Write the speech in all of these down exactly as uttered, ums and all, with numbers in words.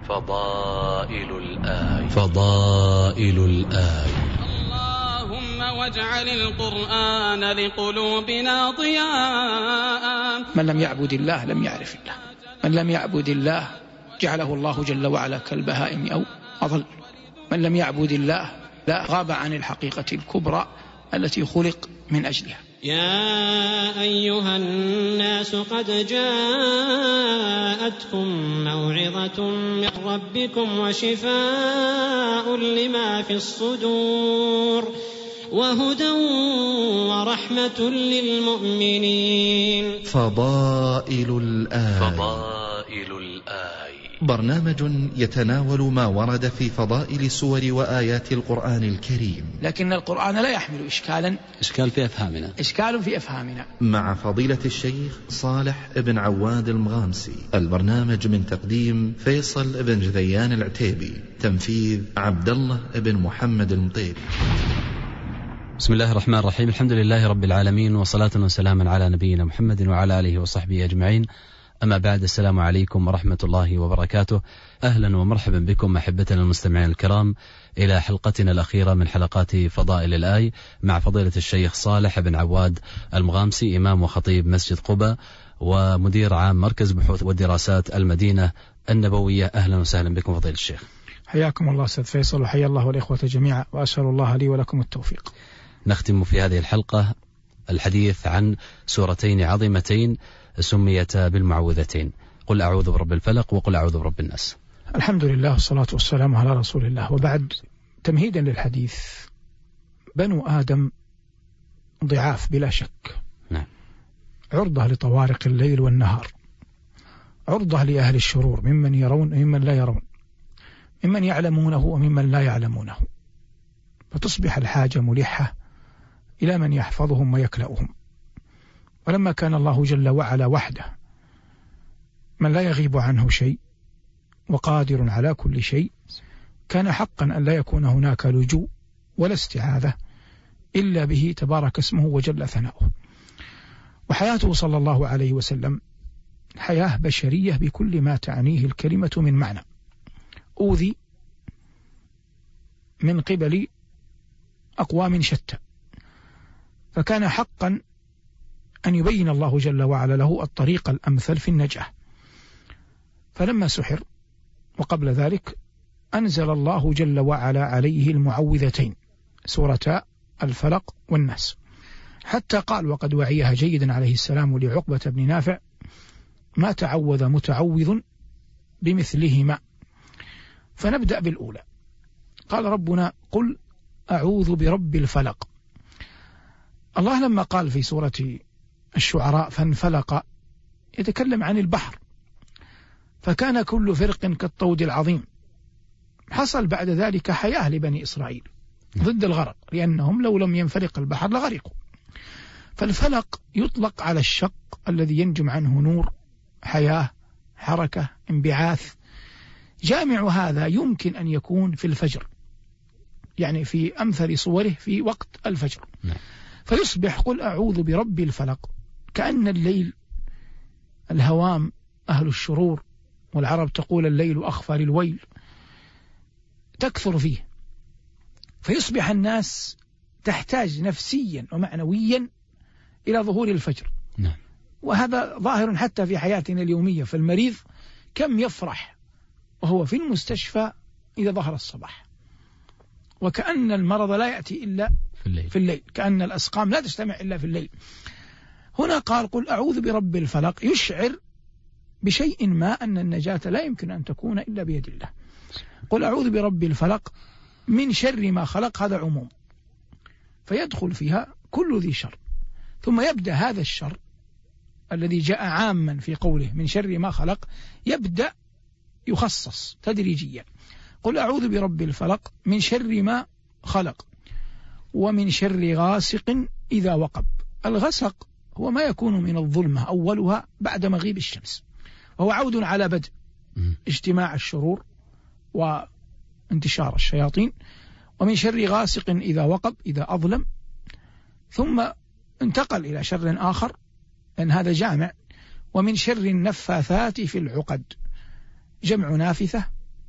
فضائل الآي فضائل الآي اللهم واجعل القرآن لقلوبنا ضياء. من لم يعبد الله لم يعرف الله، من لم يعبد الله جعله الله جل وعلا كالبهائم أو أضل. من لم يعبد الله لا غاب عن الحقيقة الكبرى التي خلق من أجلها. يا أيها الناس قد جاءتكم موعظة من ربكم وشفاء لما في الصدور وهدى ورحمة للمؤمنين. فضائل الآي فضائل الآي برنامج يتناول ما ورد في فضائل سور وآيات القرآن الكريم، لكن القرآن لا يحمل إشكالا إشكال في أفهامنا إشكال في أفهامنا مع فضيلة الشيخ صالح بن عواد المغامسي. البرنامج من تقديم فيصل بن جذيان العتيبي، تنفيذ عبد الله بن محمد المطيري. بسم الله الرحمن الرحيم. الحمد لله رب العالمين، وصلاة وسلاما على نبينا محمد وعلى آله وصحبه أجمعين. أما بعد، السلام عليكم ورحمة الله وبركاته. أهلا ومرحبا بكم أحبتنا المستمعين الكرام إلى حلقتنا الأخيرة من حلقات فضائل الآي مع فضيلة الشيخ صالح بن عواد المغامسي، إمام وخطيب مسجد قباء ومدير عام مركز بحوث والدراسات المدينة النبوية. أهلا وسهلا بكم فضيلة الشيخ. حياكم الله أستاذ فيصل، وحيا الله والإخوة جميعا، وأسأل الله لي ولكم التوفيق. نختم في هذه الحلقة الحديث عن سورتين عظيمتين سميتا بالمعوذتين، قل أعوذ برب الفلق وقل أعوذ برب الناس. الحمد لله والصلاة والسلام على رسول الله، وبعد، تمهيدا للحديث، بنو آدم ضعاف بلا شك، نعم. عرضة لطوارق الليل والنهار، عرضة لأهل الشرور ممن يرون وممن لا يرون، ممن يعلمونه وممن لا يعلمونه، فتصبح الحاجة ملحة إلى من يحفظهم ويكلأهم. ولما كان الله جل وعلا وحده من لا يغيب عنه شيء وقادر على كل شيء، كان حقا أن لا يكون هناك لجوء ولا استعاذة إلا به تبارك اسمه وجل ثناؤه. وحياته صلى الله عليه وسلم حياة بشرية بكل ما تعنيه الكلمة من معنى، أوذي من قبل أقوام شتى، فكان حقا أن يبين الله جل وعلا له الطريق الأمثل في النجاة. فلما سحر وقبل ذلك أنزل الله جل وعلا عليه المعوذتين، سورتا الفلق والناس، حتى قال وقد وعيها جيدا عليه السلام لعقبة بن نافع: ما تعوذ متعوذ بمثلهما. فنبدأ بالأولى. قال ربنا: قل أعوذ برب الفلق. الله لما قال في سورة الشعراء فانفلق، يتكلم عن البحر، فكان كل فرق كالطود العظيم. حصل بعد ذلك حياة لبني إسرائيل ضد الغرق، لأنهم لو لم ينفلق البحر لغرقوا. فالفلق يطلق على الشق الذي ينجم عنه نور، حياة، حركة، انبعاث. جامع هذا يمكن أن يكون في الفجر، يعني في أمثل صوره في وقت الفجر، فيصبح قل أعوذ برب الفلق كأن الليل الهوام أهل الشرور، والعرب تقول الليل أخفى للويل، تكثر فيه، فيصبح الناس تحتاج نفسيا ومعنويا إلى ظهور الفجر. نعم. وهذا ظاهر حتى في حياتنا اليومية، فالمريض كم يفرح وهو في المستشفى إذا ظهر الصباح، وكأن المرض لا يأتي إلا في الليل. في الليل، كأن الأسقام لا تجتمع إلا في الليل. هنا قال قل أعوذ برب الفلق، يشعر بشيء ما أن النجاة لا يمكن أن تكون إلا بيد الله. قل أعوذ برب الفلق من شر ما خلق، هذا عموم، فيدخل فيها كل ذي شر، ثم يبدأ هذا الشر الذي جاء عاما في قوله من شر ما خلق، يبدأ يخصص تدريجيا. قل أعوذ برب الفلق من شر ما خلق ومن شر غاسق إذا وقب. الغسق هو ما يكون من الظلمة أولها بعد مغيب الشمس، وهو عود على بدء اجتماع الشرور وانتشار الشياطين. ومن شر غاسق إذا وقب، إذا أظلم، ثم انتقل إلى شر آخر لأن هذا جامع، ومن شر النفاثات في العقد، جمع نافثة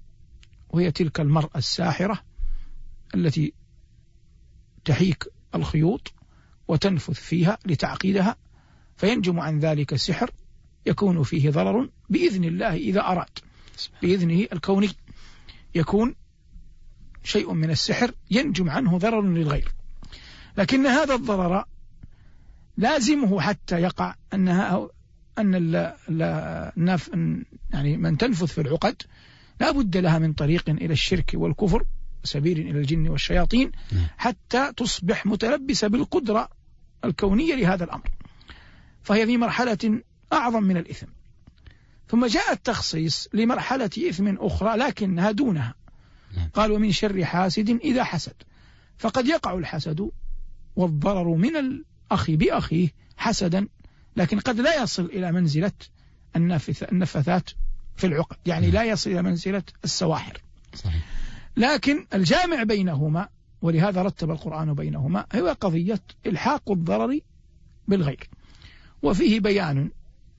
وهي تلك المرأة الساحرة التي تحيك الخيوط وتنفث فيها لتعقيدها، فينجم عن ذلك السحر يكون فيه ضرر بإذن الله إذا أراد، بإذنه الكوني يكون شيء من السحر ينجم عنه ضرر للغير. لكن هذا الضرر لازمه حتى يقع أنها أن الناف يعني من تنفث في العقد لا بد لها من طريق إلى الشرك والكفر، سبيل إلى الجن والشياطين، حتى تصبح متلبسة بالقدرة الكونية لهذا الأمر، فهي في مرحلة أعظم من الإثم. ثم جاء التخصيص لمرحلة إثم أخرى لكنها دونها، قال ومن شر حاسد إذا حسد، فقد يقع الحسد والضرر من الأخ بأخيه حسدا، لكن قد لا يصل إلى منزلة النفثات في العقد، يعني لا يصل إلى منزلة السواحر. صحيح. لكن الجامع بينهما، ولهذا رتب القرآن بينهما، هو قضية إلحاق الضرر بالغير، وفيه بيان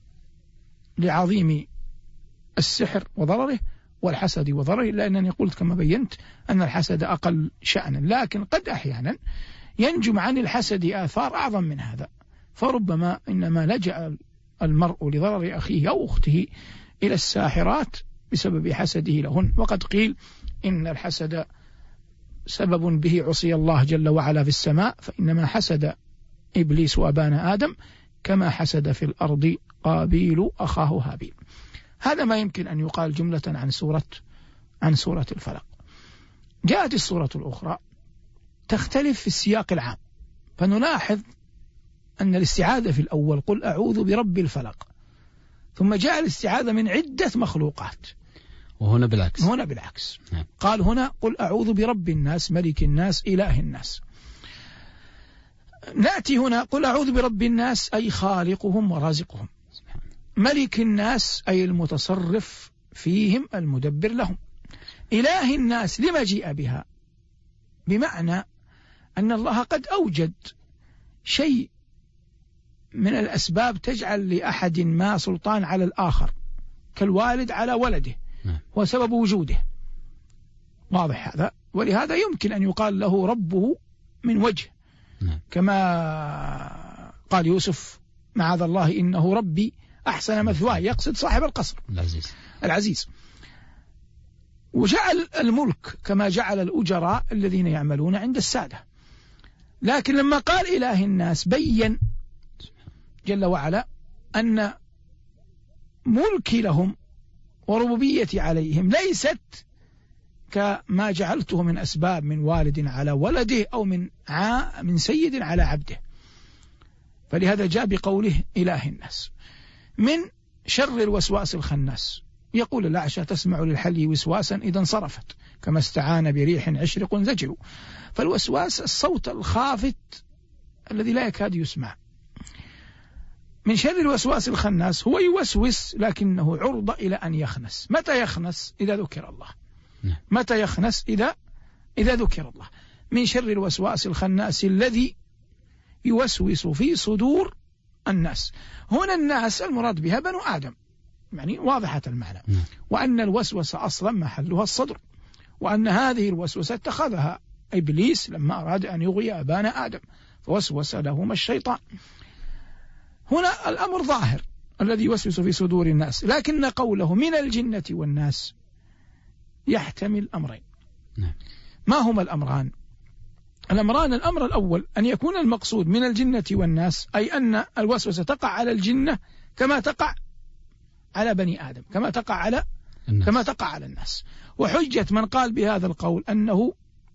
لعظيم السحر وضرره والحسد وضرره، لأنني قلت كما بينت أن الحسد أقل شأنا، لكن قد أحيانا ينجم عن الحسد آثار أعظم من هذا، فربما إنما لجأ المرء لضرر أخيه أو أخته إلى الساحرات بسبب حسده لهن. وقد قيل إن الحسد سبب به عصي الله جل وعلا في السماء، فإنما حسد إبليس وأبانا آدم كما حسد في الأرض قابيل أخاه هابيل. هذا ما يمكن أن يقال جملة عن سورة عن سورة الفلق. جاءت السورة الأخرى تختلف في السياق العام، فنلاحظ أن الاستعاذة في الأول قل أعوذ برب الفلق، ثم جاء الاستعاذة من عدة مخلوقات، وهنا بالعكس هنا بالعكس نعم. قال هنا قل أعوذ برب الناس ملك الناس إله الناس. نأتي هنا قل أعوذ برب الناس أي خالقهم ورازقهم، ملك الناس أي المتصرف فيهم المدبر لهم، إله الناس لما جيء بها، بمعنى أن الله قد أوجد شيء من الأسباب تجعل لأحد ما سلطان على الآخر، كالوالد على ولده هو سبب وجوده، واضح هذا، ولهذا يمكن أن يقال له ربه من وجه، كما قال يوسف معاذ الله إنه ربي أحسن مثواه، يقصد صاحب القصر العزيز العزيز. وجعل الملك كما جعل الأجراء الذين يعملون عند السادة، لكن لما قال إله الناس بين جل وعلا أن ملكي لهم وربوبيتي عليهم ليست كما جعلته من أسباب من والد على ولده أو من ع... من سيد على عبده، فلهذا جاء بقوله إله الناس. من شر الوسواس الخناس، يقول الأعشى تسمع للحلي وسواسا إذا انصرفت كما استعان بريح عشرق زجر، فالوسواس الصوت الخافت الذي لا يكاد يسمع. من شر الوسواس الخناس هو يوسوس لكنه عرضة إلى أن يخنس. متى يخنس؟ إذا ذكر الله. متى يخنس؟ إذا إذا ذكر الله. من شر الوسواس الخناس الذي يوسوس في صدور الناس. هنا الناس المراد بها بنو آدم، يعني واضحة المعنى، وأن الوسوسة أصلا محلها الصدر، وأن هذه الوسوسة اتخذها إبليس لما أراد أن يغوي أبانا آدم فوسوس لهما الشيطان. هنا الأمر ظاهر الذي يوسوس في صدور الناس، لكن قوله من الجنة والناس يحتمل أمرين. ما هما الأمران؟ الأمران، الأمر الأول أن يكون المقصود من الجنة والناس أي أن الوسوسة تقع على الجنة كما تقع على بني آدم، كما تقع على الناس. كما تقع على الناس. وحجة من قال بهذا القول أنه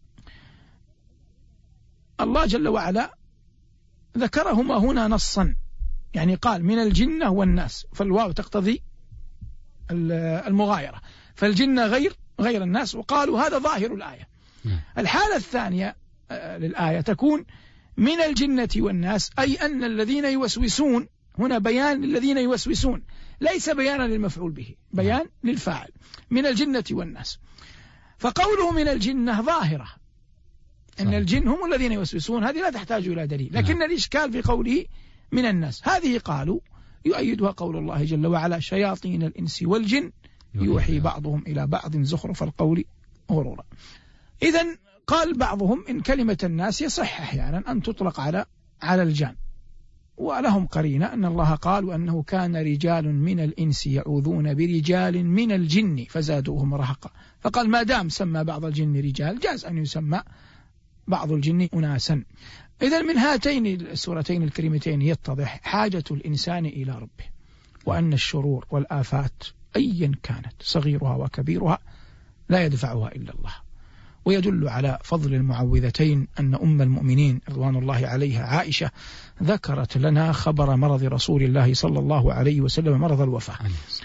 الله جل وعلا ذكرهما هنا نصا، يعني قال من الجنة والناس، فالواو تقتضي المغايرة، فالجنة غير غير الناس، وقالوا هذا ظاهر الآية. الحالة الثانية للآية تكون من الجنة والناس أي أن الذين يوسوسون، هنا بيان للذين يوسوسون ليس بيانا للمفعول به، بيان للفاعل، من الجنة والناس. فقوله من الجنة ظاهرة أن الجن هم الذين يوسوسون، هذه لا تحتاج إلى دليل، لكن الإشكال في قوله من الناس، هذه قالوا يؤيدها قول الله جل وعلا شياطين الإنس والجن يوحي بعضهم إلى بعض زخرف القول غرورا. إذن قال بعضهم إن كلمة الناس يصح أحيانا أن تطلق على على الجان، ولهم قرينة أن الله قال وأنه كان رجال من الإنس يعوذون برجال من الجن فزادوهم رهقا، فقال ما دام سمى بعض الجن رجال جاز أن يسمى بعض الجن أناسا. إذن من هاتين السورتين الكريمتين يتضح حاجة الإنسان إلى ربه، وأن الشرور والآفات أيا كانت صغيرها وكبيرها لا يدفعها إلا الله. ويدل على فضل المعوذتين أن أم المؤمنين رضوان الله عليها عائشة ذكرت لنا خبر مرض رسول الله صلى الله عليه وسلم، مرض الوفاة،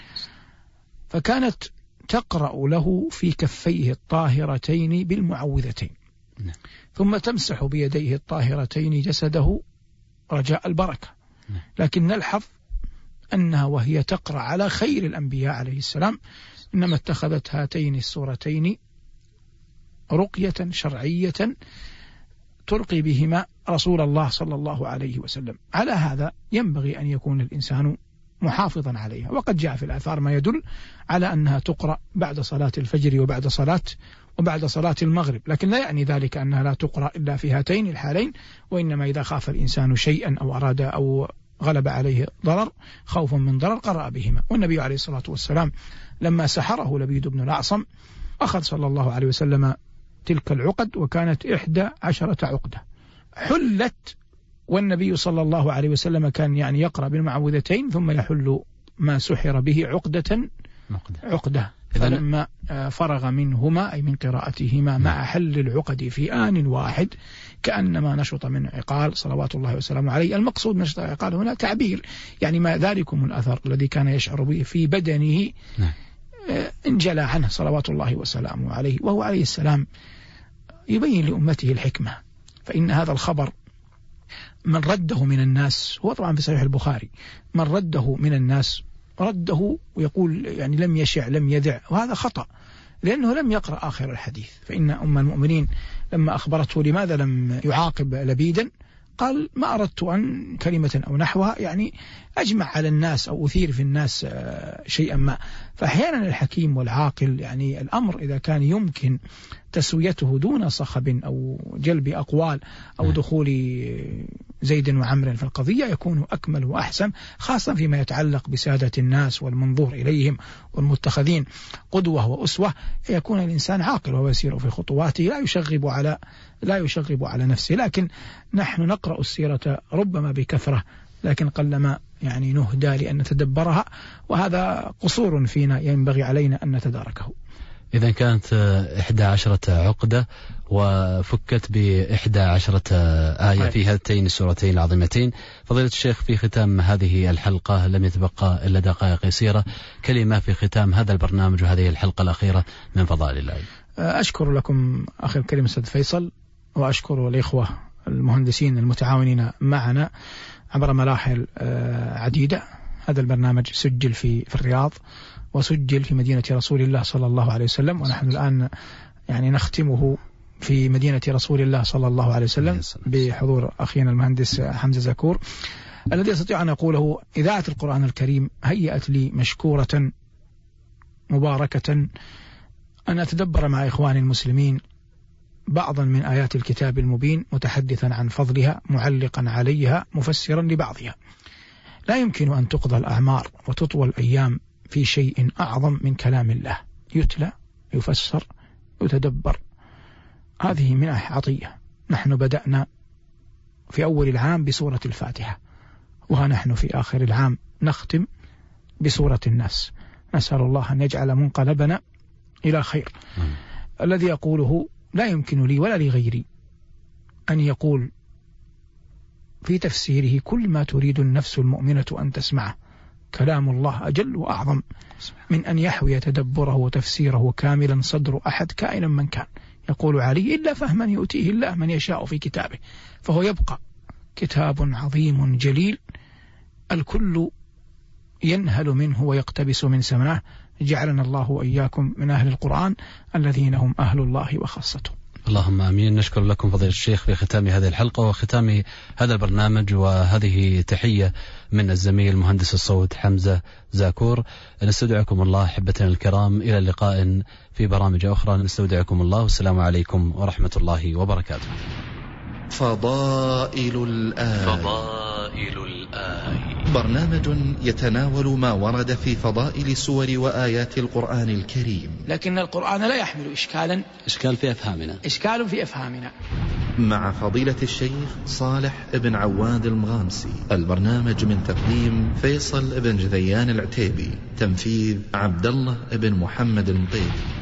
فكانت تقرأ له في كفيه الطاهرتين بالمعوذتين، ثم تمسح بيديه الطاهرتين جسده رجاء البركة. لكن نلحظ أنها وهي تقرأ على خير الأنبياء عليه السلام إنما اتخذت هاتين السورتين رقية شرعية ترقي بهما رسول الله صلى الله عليه وسلم. على هذا ينبغي أن يكون الإنسان محافظا عليها، وقد جاء في الآثار ما يدل على أنها تقرأ بعد صلاة الفجر وبعد صلاة وبعد صلاة المغرب، لكن لا يعني ذلك أنها لا تقرأ إلا في هاتين الحالين، وإنما إذا خاف الإنسان شيئا أو أراد أو غلب عليه ضرر خوفا من ضرر قرأ بهما. والنبي عليه الصلاة والسلام لما سحره لبيد بن الأعصم أخذ صلى الله عليه وسلم تلك العقد، وكانت إحدى عشرة عقدة حلت، والنبي صلى الله عليه وسلم كان يعني يقرأ بالمعوذتين ثم يحل ما سحر به عقدة عقدة، فلما فرغ منهما أي من قراءتهما مع حل العقد في آن واحد كأنما نشط من عقال صلوات الله وسلامه عليه. المقصود نشط عقال هنا تعبير، يعني ما ذلكم الأثر الذي كان يشعر به في بدنه انجلى عنه صلوات الله وسلامه عليه. وهو عليه السلام يبين لأمته الحكمة، فإن هذا الخبر من رده من الناس، هو طبعا في صحيح البخاري، من رده من الناس رده ويقول يعني لم يشع لم يدع، وهذا خطأ لأنه لم يقرأ آخر الحديث. فإن أم المؤمنين لما أخبرته لماذا لم يعاقب لبيدا قال ما أردت أن كلمة أو نحوها يعني أجمع على الناس أو أثير في الناس شيئا ما. فأحيانا الحكيم والعاقل يعني الأمر إذا كان يمكن تسويته دون صخب أو جلب أقوال أو دخول زيد وعمر في القضية يكون أكمل وأحسن، خاصة فيما يتعلق بسادة الناس والمنظور إليهم والمتخذين قدوة وأسوة. يكون الإنسان عاقل وهو يسير في خطواته لا يشغب على لا يشغب على نفسه. لكن نحن نقرأ السيرة ربما بكثرة، لكن قلما يعني نهدى لأن نتدبرها، وهذا قصور فينا ينبغي علينا أن نتداركه. إذا كانت إحدى عشرة عقدة وفكت بإحدى عشرة آية في هاتين السورتين العظيمتين. فضيلة الشيخ، في ختام هذه الحلقة لم يتبقى إلا دقائق يسيرة، كلمة في ختام هذا البرنامج وهذه الحلقة الأخيرة من فضائل الله. أشكر لكم أخي الكريم أستاذ فيصل، وأشكر الإخوة المهندسين المتعاونين معنا عبر مراحل عديدة. هذا البرنامج سجل في في الرياض، وسجل في مدينة رسول الله صلى الله عليه وسلم، ونحن الآن يعني نختمه في مدينة رسول الله صلى الله عليه وسلم بحضور أخينا المهندس حمزة زكور. الذي أستطيع أن أقوله إذاعة القرآن الكريم هيأت لي مشكورة مباركة أن أتدبر مع إخواني المسلمين بعضا من آيات الكتاب المبين، متحدثا عن فضلها، معلقا عليها، مفسرا لبعضها. لا يمكن أن تقضى الأعمار وتطوى الأيام في شيء أعظم من كلام الله، يتلى يفسر يتدبر. هذه منح عطية. نحن بدأنا في أول العام بسورة الفاتحة، وها نحن في آخر العام نختم بسورة الناس. نسأل الله أن يجعل منقلبنا إلى خير. م. الذي يقوله لا يمكن لي ولا لغيري أن يقول في تفسيره كل ما تريد النفس المؤمنة أن تسمعه. كلام الله أجل وأعظم من أن يحوي تدبره وتفسيره كاملا صدر أحد كائنا من كان. يقول علي إلا فهما يؤتيه الله من يشاء في كتابه، فهو يبقى كتاب عظيم جليل الكل ينهل منه ويقتبس من سماه. جعلنا الله وإياكم من أهل القرآن الذين هم أهل الله وخاصته. اللهم آمين. نشكر لكم فضيلة الشيخ في ختام هذه الحلقة وختام هذا البرنامج، وهذه تحية من الزميل مهندس الصوت حمزة زاكور. نستودعكم الله أحبتنا الكرام، إلى اللقاء في برامج أخرى. نستودعكم الله، والسلام عليكم ورحمة الله وبركاته. فضائل الآي. فضائل الآي برنامج يتناول ما ورد في فضائل سور وآيات القرآن الكريم، لكن القرآن لا يحمل إشكالا إشكال في أفهامنا إشكال في أفهامنا مع فضيلة الشيخ صالح بن عواد المغامسي. البرنامج من تقديم فيصل بن جذيان العتيبي، تنفيذ عبد الله بن محمد المطيب.